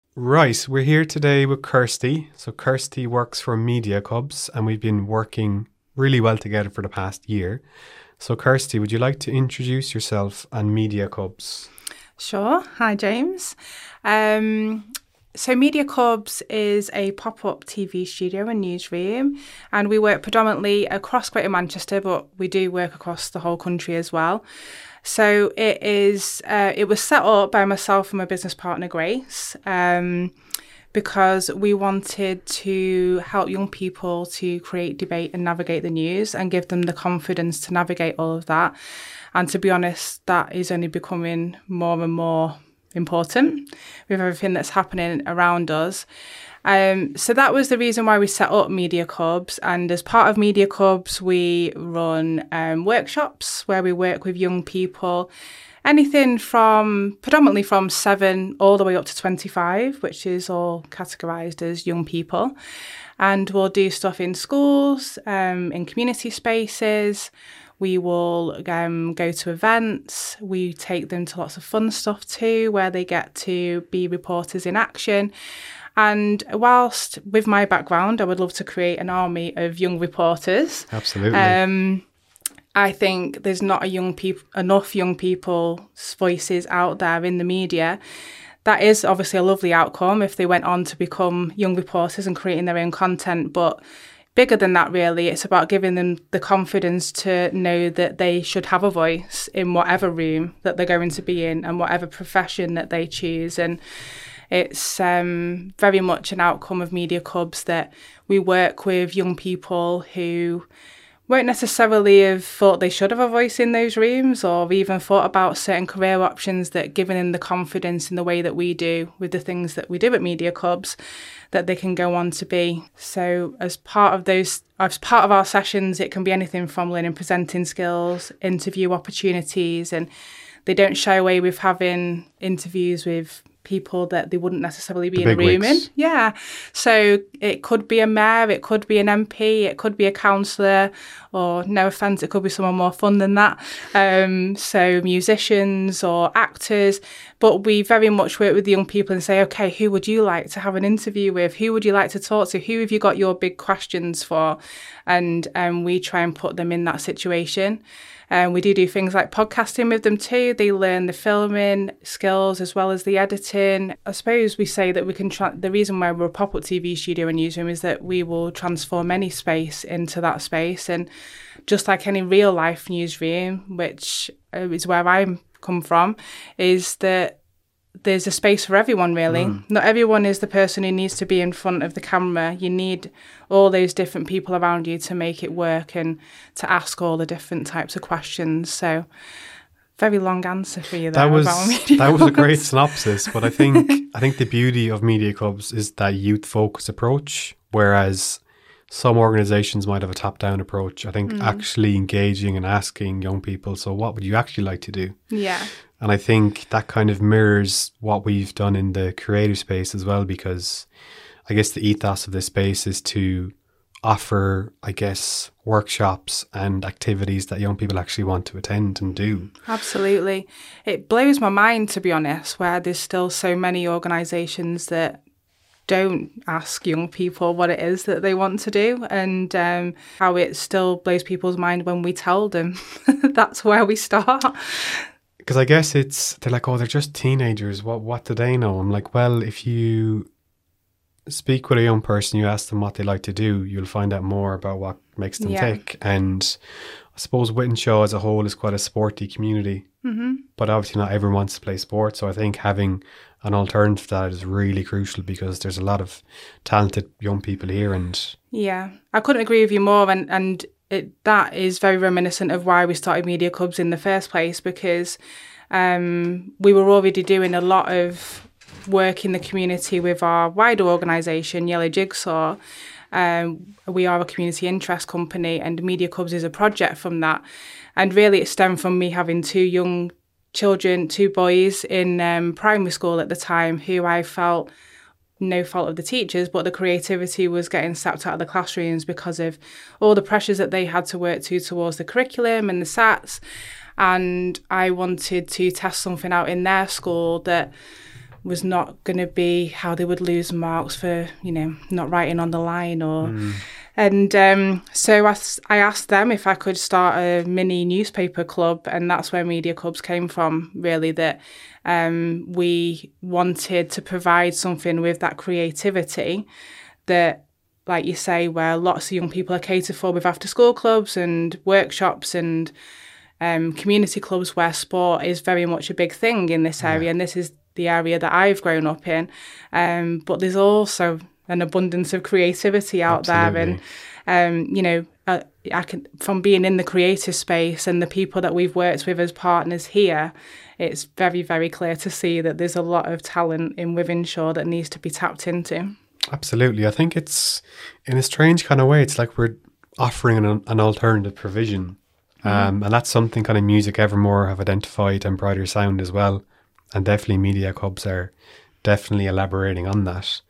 Right, we're here today with Kirsty. So Kirsty works for Media Cubs and we've been working really well together for the past year. So Kirsty, would you like to introduce yourself and Media Cubs? Sure. Hi, James. So Media Cubs is a pop-up TV studio and newsroom, and we work predominantly across Greater Manchester, but we do work across the whole country as well. So it was set up by myself and my business partner, Grace, because we wanted to help young people to create, debate and navigate the news and give them the confidence to navigate all of that. And to be honest, that is only becoming more and more important with everything that's happening around us. So that was the reason why we set up Media Cubs. And as part of Media Cubs, we run workshops where we work with young people, anything from predominantly from 7 all the way up to 25, which is all categorised as young people. And we'll do stuff in schools, in community spaces. We will go to events. We take them to lots of fun stuff too, where they get to be reporters in action. And whilst with my background, I would love to create an army of young reporters. Absolutely. I think there's not enough young people's voices out there in the media. That is obviously a lovely outcome if they went on to become young reporters and creating their own content. But bigger than that, really, it's about giving them the confidence to know that they should have a voice in whatever room that they're going to be in and whatever profession that they choose. And it's very much an outcome of Media Cubs that we work with young people who won't necessarily have thought they should have a voice in those rooms or even thought about certain career options, that giving them the confidence in the way that we do with the things that we do at Media Cubs, that they can go on to be. So as part of our sessions, it can be anything from learning presenting skills, interview opportunities, and they don't shy away with having interviews with people that they wouldn't necessarily be in a room in. Yeah. So it could be a mayor, it could be an MP, it could be a councillor, or no offence, it could be someone more fun than that. So musicians or actors. But we very much work with the young people and say, okay, who would you like to have an interview with? Who would you like to talk to? Who have you got your big questions for? And we try and put them in that situation. We do things like podcasting with them too. They learn the filming skills as well as the editing. I suppose we say that we can. The reason why we're a pop-up TV studio and newsroom is that we will transform any space into that space. And just like any real life newsroom, which is where I come from, is that there's a space for everyone, really. Not everyone is the person who needs to be in front of the camera. You need all those different people around you to make it work and to ask all the different types of questions. So, very long answer for you there. That was a great synopsis. But I think the beauty of Media Cubs is that youth-focused approach, whereas some organisations might have a top-down approach. I think actually engaging and asking young people, so what would you actually like to do? Yeah. And I think that kind of mirrors what we've done in the creative space as well, because I guess the ethos of this space is to offer, I guess, workshops and activities that young people actually want to attend and do. Absolutely. It blows my mind, to be honest, where there's still so many organisations that don't ask young people what it is that they want to do, and how it still blows people's mind when we tell them. That's where we start. Because I guess they're like, oh, they're just teenagers. What do they know? I'm like, well, if you speak with a young person, you ask them what they like to do, you'll find out more about what makes them tick. And I suppose Whitenshaw as a whole is quite a sporty community. But obviously not everyone wants to play sport. So I think having an alternative to that is really crucial, because there's a lot of talented young people here. And yeah, I couldn't agree with you more. And that is very reminiscent of why we started Media Cubs in the first place, because we were already doing a lot of work in the community with our wider organisation, Yellow Jigsaw. We are a community interest company, and Media Cubs is a project from that. And really it stemmed from me having 2 young children, 2 boys in primary school at the time, who I felt, no fault of the teachers, but the creativity was getting sapped out of the classrooms because of all the pressures that they had to work towards the curriculum and the SATs. And I wanted to test something out in their school that was not going to be how they would lose marks for, not writing on the line or... And so I asked them if I could start a mini newspaper club, and that's where Media Cubs came from, really, that we wanted to provide something with that creativity that, like you say, where lots of young people are catered for with after-school clubs and workshops and community clubs where sport is very much a big thing in this area, and this is the area that I've grown up in. But there's also an abundance of creativity out there, and I can, from being in the creative space and the people that we've worked with as partners here, it's very, very clear to see that there's a lot of talent in Wythenshawe that needs to be tapped into. Absolutely. I think it's, in a strange kind of way, it's like we're offering an alternative provision. And that's something kind of Music Evermore have identified, and Brighter Sound as well. And definitely Media Cubs are definitely elaborating on that.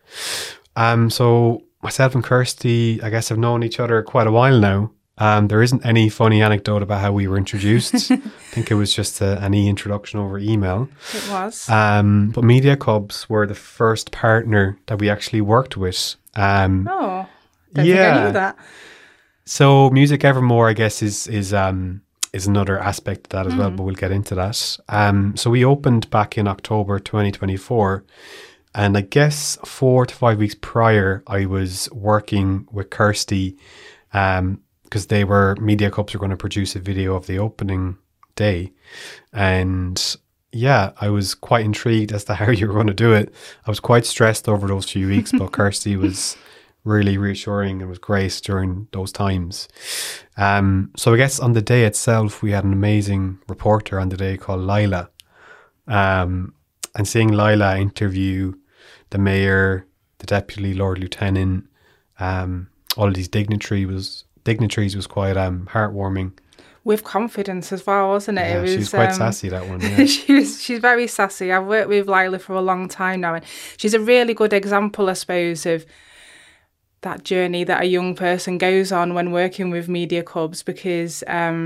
So myself and Kirsty, I guess, have known each other quite a while now. There isn't any funny anecdote about how we were introduced. I think it was just an introduction over email. It was. But Media Cubs were the first partner that we actually worked with. Don't think I knew that. So Music Evermore, I guess, is another aspect of that as well, but we'll get into that. So we opened back in October 2024. And I guess 4 to 5 weeks prior, I was working with Kirsty because Media Cubs were going to produce a video of the opening day. And yeah, I was quite intrigued as to how you were going to do it. I was quite stressed over those few weeks, but Kirsty was really reassuring and was great during those times. So I guess on the day itself, we had an amazing reporter on the day called Lila. And seeing Lila interview the mayor, the deputy Lord Lieutenant, all of these dignitaries was quite heartwarming. With confidence as well, wasn't it? Yeah, she was quite sassy, that one. Yeah. She's very sassy. I've worked with Lila for a long time now, and she's a really good example, I suppose, of that journey that a young person goes on when working with Media Cubs, because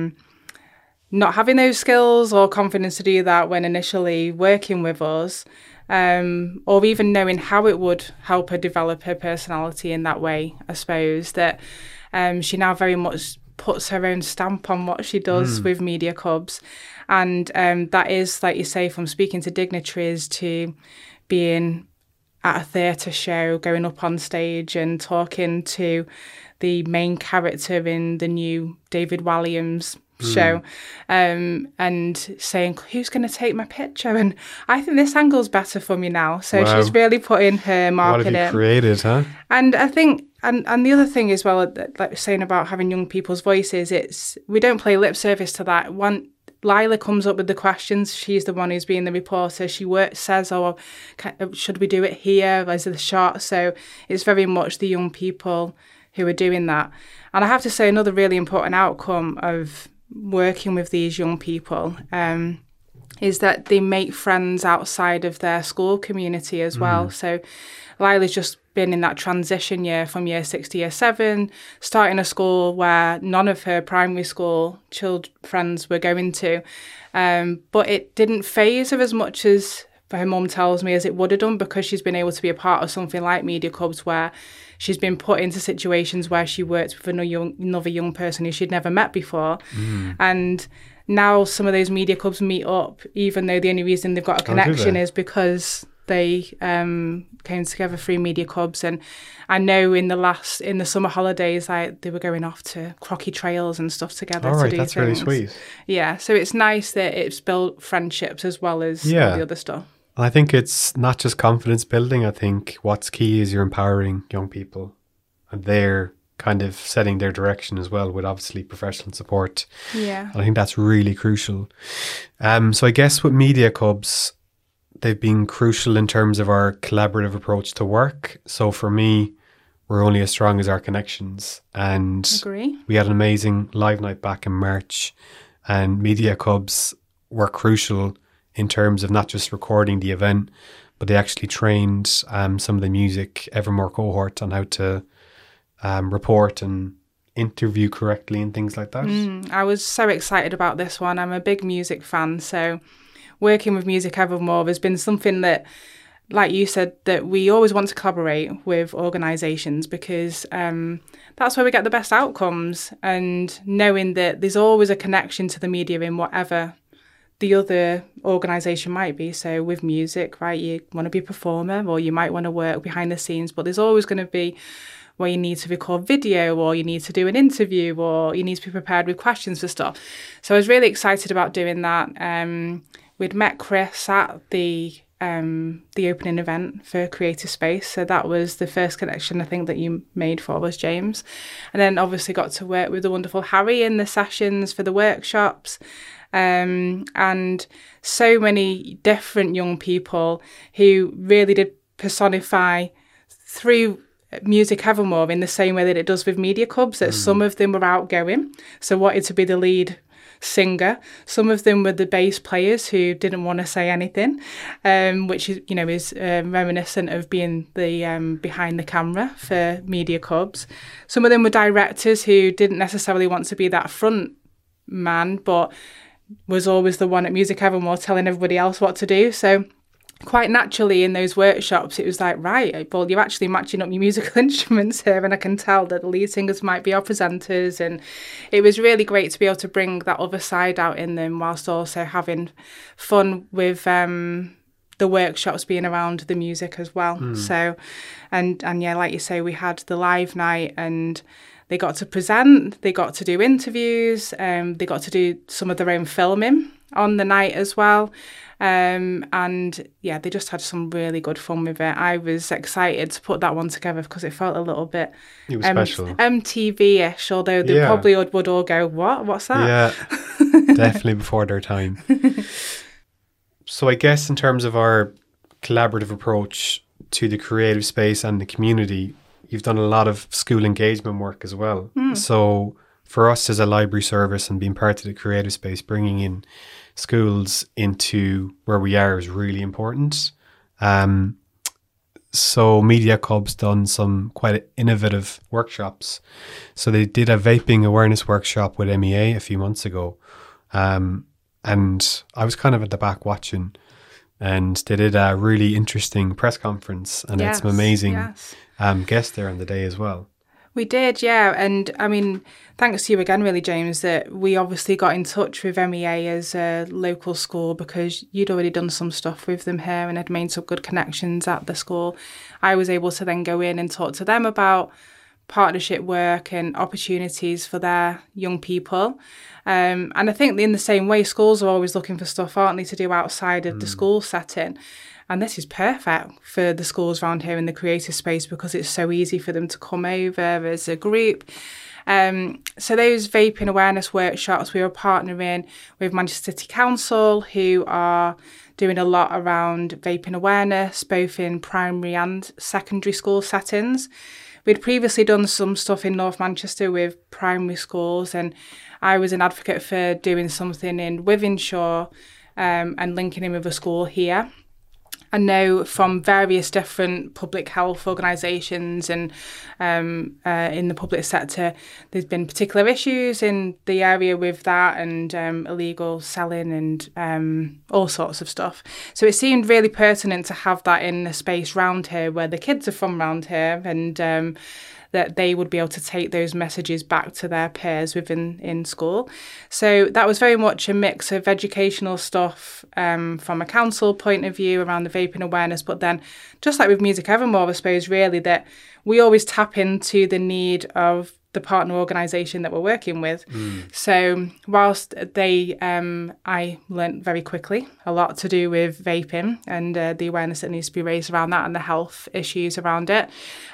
not having those skills or confidence to do that when initially working with us, or even knowing how it would help her develop her personality in that way, I suppose, that she now very much puts her own stamp on what she does with Media Cubs. And that is, like you say, from speaking to dignitaries to being at a theatre show, going up on stage and talking to the main character in the new David Walliams show, and saying, who's going to take my picture? And I think this angle's better for me now. So she's really putting her mark in it. What have you created, huh? And I think, and the other thing as well, like saying about having young people's voices, we don't play lip service to that. Lila comes up with the questions. She's the one who's being the reporter. She says, should we do it here? Is it the shot? So it's very much the young people who are doing that. And I have to say, another really important outcome of working with these young people is that they make friends outside of their school community as well. So Lila's just been in that transition year from year 6 to year 7, starting a school where none of her primary school friends were going to. But it didn't faze her as much as her mum tells me as it would have done, because she's been able to be a part of something like Media Cubs, where she's been put into situations where she works with another young person who she'd never met before. And now some of those Media Cubs meet up, even though the only reason they've got a connection is because they came together through Media Cubs. And I know in the summer holidays, they were going off to crocky trails and stuff together. All right, to do that's things. really sweet. Yeah, so it's nice that it's built friendships as well as all the other stuff. I think it's not just confidence building. I think what's key is you're empowering young people, and they're kind of setting their direction as well, with obviously professional support. Yeah. And I think that's really crucial. So I guess with Media Cubs, they've been crucial in terms of our collaborative approach to work. So for me, we're only as strong as our connections. And Agree. We had an amazing live night back in March, and Media Cubs were crucial in terms of not just recording the event, but they actually trained some of the Music Evermore cohort on how to report and interview correctly and things like that. I was so excited about this one. I'm a big music fan, so working with Music Evermore has been something that like you said, that we always want to collaborate with organisations because that's where we get the best outcomes. And knowing that there's always a connection to the media in whatever the other organisation might be. So with music, right, you want to be a performer or you might want to work behind the scenes, but there's always going to be where you need to record video or you need to do an interview or you need to be prepared with questions for stuff. So I was really excited about doing that. We'd met Chris at the opening event for Creative Space. So that was the first connection I think that you made for us, James. And then obviously got to work with the wonderful Harry in the sessions for the workshops. And so many different young people who really did personify through Music Evermore in the same way that it does with Media Cubs, that some of them were outgoing, so wanted to be the lead singer. Some of them were the bass players who didn't want to say anything, which is, reminiscent of being the behind the camera for Media Cubs. Some of them were directors who didn't necessarily want to be that front man, but was always the one at Music Evermore telling everybody else what to do. So quite naturally in those workshops, it was like, right, well, you're actually matching up your musical instruments here, and I can tell that the lead singers might be our presenters. And it was really great to be able to bring that other side out in them whilst also having fun with the workshops being around the music as well. So, and yeah, like you say, we had the live night and they got to present, they got to do interviews, they got to do some of their own filming on the night as well. And yeah, they just had some really good fun with it. I was excited to put that one together because it felt a little bit special. MTV-ish, although they probably would all go, what's that? Yeah, definitely before their time. So I guess in terms of our collaborative approach to the creative space and the community, you've done a lot of school engagement work as well. So for us as a library service and being part of the creative space, bringing in schools into where we are is really important. So Media Cubs done some quite innovative workshops. So they did a vaping awareness workshop with MEA a few months ago. And I was kind of at the back watching, and they did a really interesting press conference, and it's some amazing guests there on the day as well. We did, yeah. And I mean, thanks to you again, really, James, that we obviously got in touch with MEA as a local school because you'd already done some stuff with them here and had made some good connections at the school. I was able to then go in and talk to them about partnership work and opportunities for their young people. And I think in the same way, schools are always looking for stuff, aren't they, to do outside of the school setting. And this is perfect for the schools around here in the creative space because it's so easy for them to come over as a group. So those vaping awareness workshops, we were partnering with Manchester City Council, who are doing a lot around vaping awareness, both in primary and secondary school settings. We'd previously done some stuff in North Manchester with primary schools, and I was an advocate for doing something in Wythenshawe and linking in with a school here. I know from various different public health organisations and in the public sector, there's been particular issues in the area with that and illegal selling and all sorts of stuff. So it seemed really pertinent to have that in a space round here where the kids are from round here and that they would be able to take those messages back to their peers in school. So that was very much a mix of educational stuff from a council point of view around the vaping awareness, but then just like with Music Evermore, I suppose, really, that we always tap into the need of the partner organisation that we're working with. So whilst I learnt very quickly a lot to do with vaping and the awareness that needs to be raised around that and the health issues around it,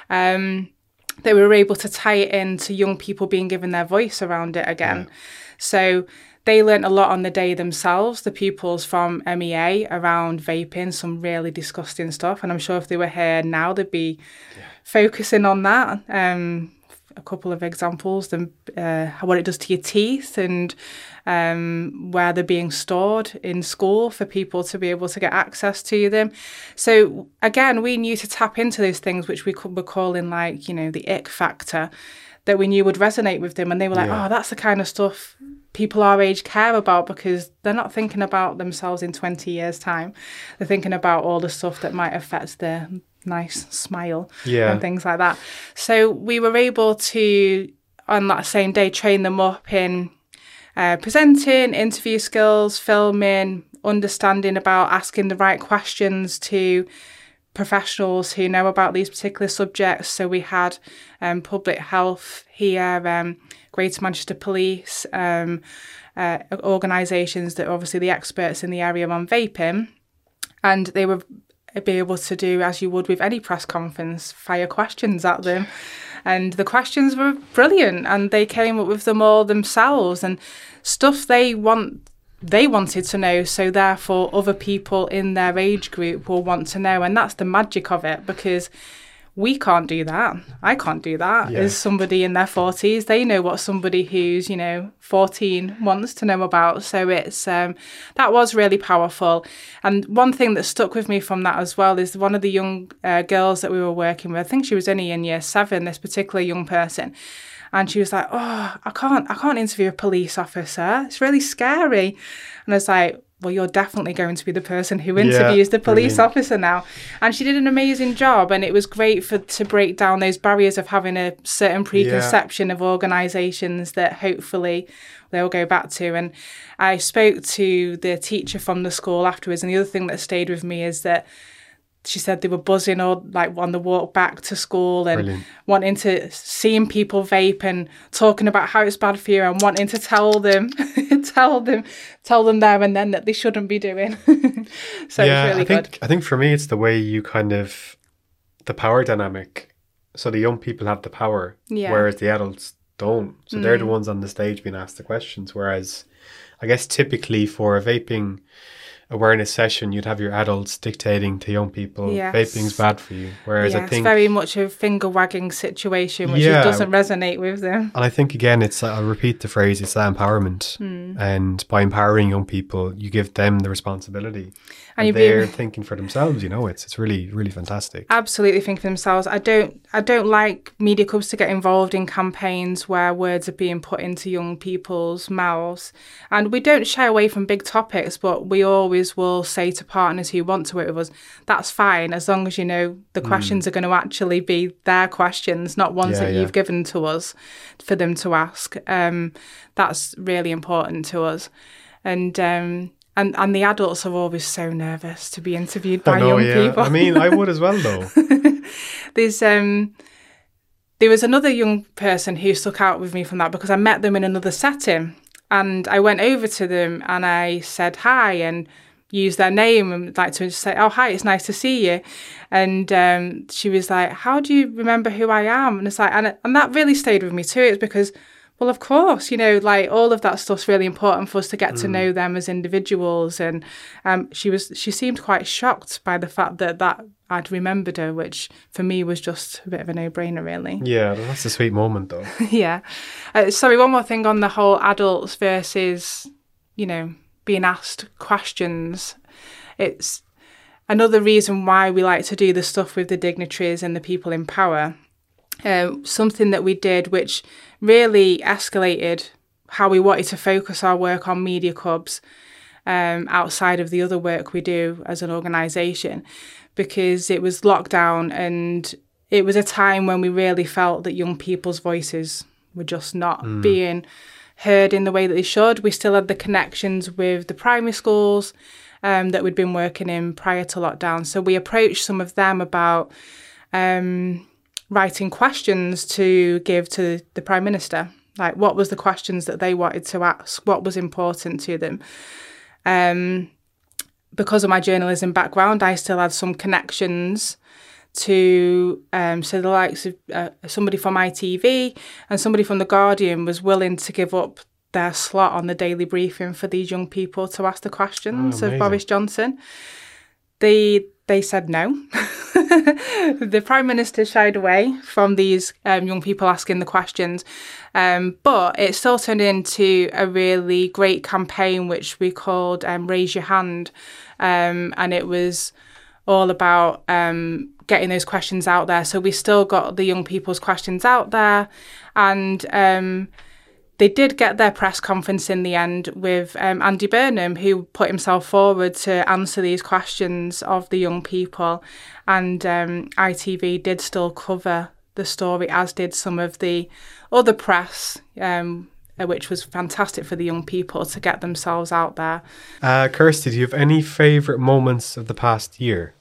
they were able to tie it into young people being given their voice around it again. Yeah. So they learnt a lot on the day themselves, the pupils from MEA, around vaping, some really disgusting stuff. And I'm sure if they were here now, they'd be focusing on that. A couple of examples, what it does to your teeth and where they're being stored in school for people to be able to get access to them. So again, we knew to tap into those things which we were calling like, the ick factor that we knew would resonate with them. And they were like, oh, that's the kind of stuff people our age care about, because they're not thinking about themselves in 20 years' time. They're thinking about all the stuff that might affect their nice smile and things like that. So we were able to, on that same day, train them up in presenting, interview skills, filming, understanding about asking the right questions to professionals who know about these particular subjects. So we had public health here, Greater Manchester Police, organisations that are obviously the experts in the area on vaping, and they were be able to do, as you would with any press conference, fire questions at them. And the questions were brilliant, and they came up with them all themselves, and stuff they wanted to know, so therefore other people in their age group will want to know. And that's the magic of it, because we can't do that. I can't do that. As somebody in their 40s, they know what somebody who's, 14 wants to know about. So it's that was really powerful. And one thing that stuck with me from that as well is one of the young girls that we were working with. I think she was only in year 7, this particular young person. And she was like, "Oh, I can't interview a police officer. It's really scary." And I was like, "Well, you're definitely going to be the person who interviews the police officer now." And she did an amazing job, and it was great to break down those barriers of having a certain preconception of organisations that hopefully they'll go back to. And I spoke to the teacher from the school afterwards, and the other thing that stayed with me is that she said they were buzzing all like on the walk back to school and seeing people vape and talking about how it's bad for you and wanting to tell them there and then that they shouldn't be doing. So it's really good. I think for me, it's the way you the power dynamic. So the young people have the power, whereas the adults don't. So they're the ones on the stage being asked the questions. Whereas I guess typically for a vaping awareness session, you'd have your adults dictating to young people, vaping's bad for you. Whereas I think it's very much a finger wagging situation, which doesn't resonate with them. And I think again, I'll repeat the phrase, it's that empowerment. And by empowering young people, you give them the responsibility. And they're thinking for themselves, it's really, really fantastic. Absolutely think for themselves. I don't like media clubs to get involved in campaigns where words are being put into young people's mouths. And we don't shy away from big topics, but we always will say to partners who want to work with us, that's fine, as long as the questions are going to actually be their questions, not ones that you've given to us for them to ask. That's really important to us. And the adults are always so nervous to be interviewed by young people. I mean, I would as well, though. There was another young person who stuck out with me from that, because I met them in another setting, and I went over to them and I said hi and used their name and like to say, "Oh, hi, it's nice to see you." And she was like, "How do you remember who I am?" And it's like, and that really stayed with me too. It's because, well, of course, like all of that stuff's really important for us to get to know them as individuals. And she seemed quite shocked by the fact that I'd remembered her, which for me was just a bit of a no-brainer, really. Yeah, that's a sweet moment, though. Yeah. Sorry, one more thing on the whole adults versus, being asked questions. It's another reason why we like to do the stuff with the dignitaries and the people in power. Something that we did which really escalated how we wanted to focus our work on media clubs outside of the other work we do as an organisation, because it was lockdown and it was a time when we really felt that young people's voices were just not being heard in the way that they should. We still had the connections with the primary schools that we'd been working in prior to lockdown. So we approached some of them about writing questions to give to the Prime Minister. Like, what was the questions that they wanted to ask? What was important to them? Because of my journalism background, I still had some connections to so the likes of somebody from ITV and somebody from The Guardian was willing to give up their slot on the daily briefing for these young people to ask the questions of Boris Johnson. They said no. The Prime Minister shied away from these young people asking the questions, but it still turned into a really great campaign which we called Raise Your Hand, and it was all about getting those questions out there. So we still got the young people's questions out there, and they did get their press conference in the end with Andy Burnham, who put himself forward to answer these questions of the young people. And ITV did still cover the story, as did some of the other press, which was fantastic for the young people to get themselves out there. Kirsty, do you have any favourite moments of the past year?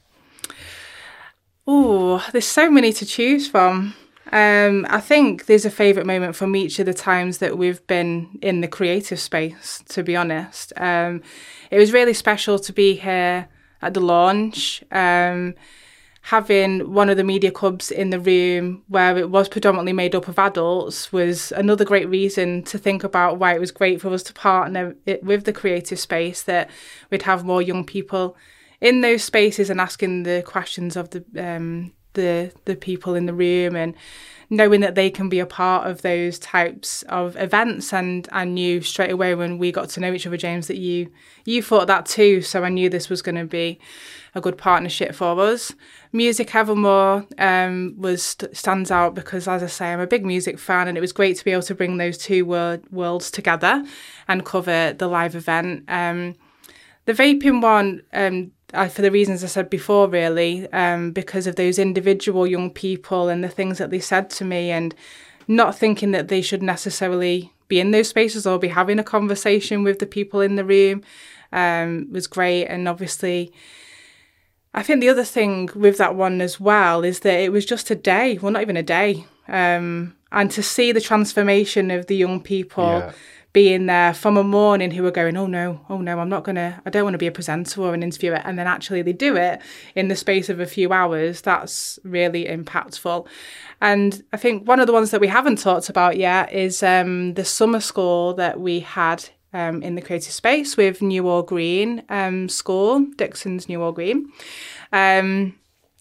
Oh, there's so many to choose from. I think there's a favourite moment from each of the times that we've been in the creative space, to be honest. It was really special to be here at the launch, having one of the media clubs in the room where it was predominantly made up of adults was another great reason to think about why it was great for us to partner with the creative space, that we'd have more young people in those spaces and asking the questions of the people in the room, and knowing that they can be a part of those types of events. And I knew straight away when we got to know each other, James, that you thought that too. So I knew this was going to be a good partnership for us. Music Evermore stands out because, as I say, I'm a big music fan, and it was great to be able to bring those two worlds together and cover the live event. The vaping one, for the reasons I said before, really, because of those individual young people and the things that they said to me, and not thinking that they should necessarily be in those spaces or be having a conversation with the people in the room, was great. And obviously, I think the other thing with that one as well is that it was just a day, well, not even a day, and to see the transformation of the young people being there from a morning who were going, oh no, I don't want to be a presenter or an interviewer. And then actually they do it in the space of a few hours. That's really impactful. And I think one of the ones that we haven't talked about yet is the summer school that we had in the creative space with New All Green School, Dixon's New All Green. And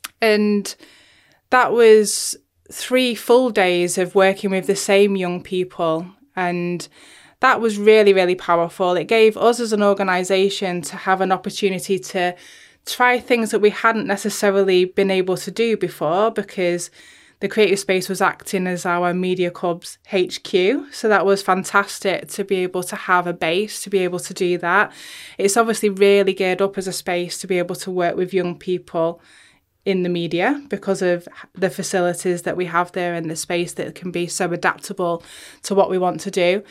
that was 3 full days of working with the same young people, and that was really, really powerful. It gave us as an organisation to have an opportunity to try things that we hadn't necessarily been able to do before, because the creative space was acting as our media club's HQ. So that was fantastic to be able to have a base to be able to do that. It's obviously really geared up as a space to be able to work with young people in the media because of the facilities that we have there and the space that can be so adaptable to what we want to do.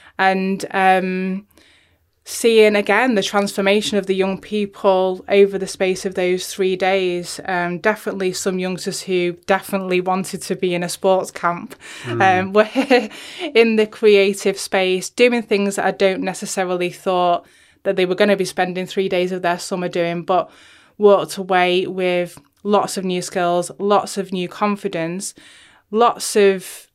And seeing again the transformation of the young people over the space of those 3 days, definitely some youngsters who definitely wanted to be in a sports camp were in the creative space doing things that I don't necessarily thought that they were going to be spending 3 days of their summer doing, but walked away with lots of new skills, lots of new confidence, lots of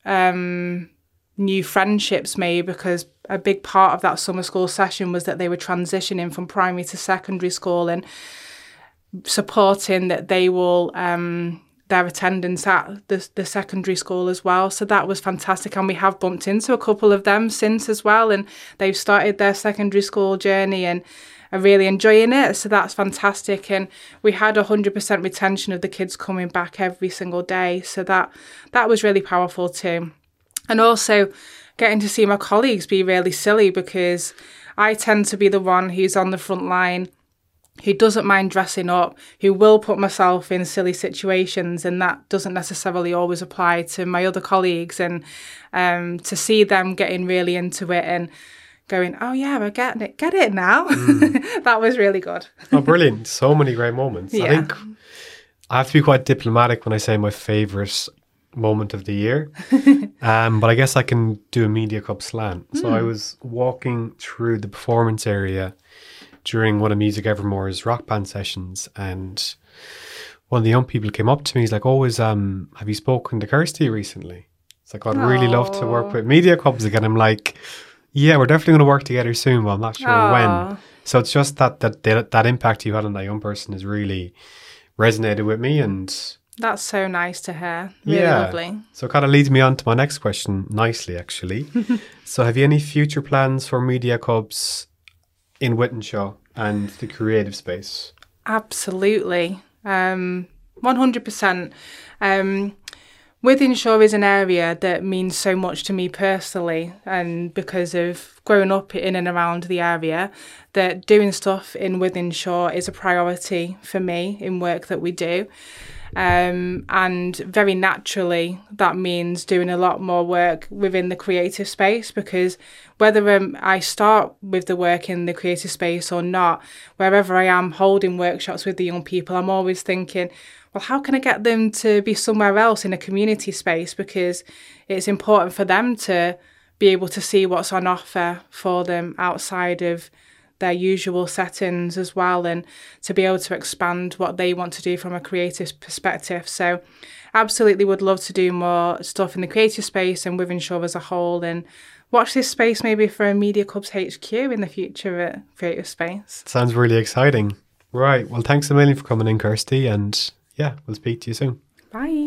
new friendships made, because a big part of that summer school session was that they were transitioning from primary to secondary school and supporting that they will their attendance at the secondary school as well. So that was fantastic, and we have bumped into a couple of them since as well, and they've started their secondary school journey and are really enjoying it. So that's fantastic, and we had 100% retention of the kids coming back every single day. So that was really powerful too. And also getting to see my colleagues be really silly, because I tend to be the one who's on the front line, who doesn't mind dressing up, who will put myself in silly situations, and that doesn't necessarily always apply to my other colleagues. And to see them getting really into it and going, oh yeah, we're getting it, get it now. That was really good. Oh, brilliant. So many great moments. Yeah. I think I have to be quite diplomatic when I say my favourite moment of the year, but I guess I can do a media club slant. So I was walking through the performance area during one of Music Evermore's rock band sessions, and one of the young people came up to me. He's like, have you spoken to Kirsty recently? It's like, I'd really love to work with media clubs again. I'm like, yeah, we're definitely going to work together soon, but I'm not sure when. So it's just that impact you had on that young person has really resonated with me, and that's so nice to hear. Really lovely. So it kind of leads me on to my next question nicely, actually. So have you any future plans for media clubs in Wythenshawe and the creative space? Wythenshawe is an area that means so much to me personally, and because of growing up in and around the area, that doing stuff in Wythenshawe is a priority for me in work that we do. And very naturally, that means doing a lot more work within the creative space, because whether I start with the work in the creative space or not, wherever I am holding workshops with the young people, I'm always thinking, well, how can I get them to be somewhere else in a community space? Because it's important for them to be able to see what's on offer for them outside of their usual settings as well, and to be able to expand what they want to do from a creative perspective. So absolutely would love to do more stuff in the creative space and Wythenshawe as a whole, and watch this space maybe for a Media Clubs HQ in the future at Creative Space. Sounds really exciting. Right. Well, thanks a million for coming in, Kirsty, and yeah, we'll speak to you soon. Bye.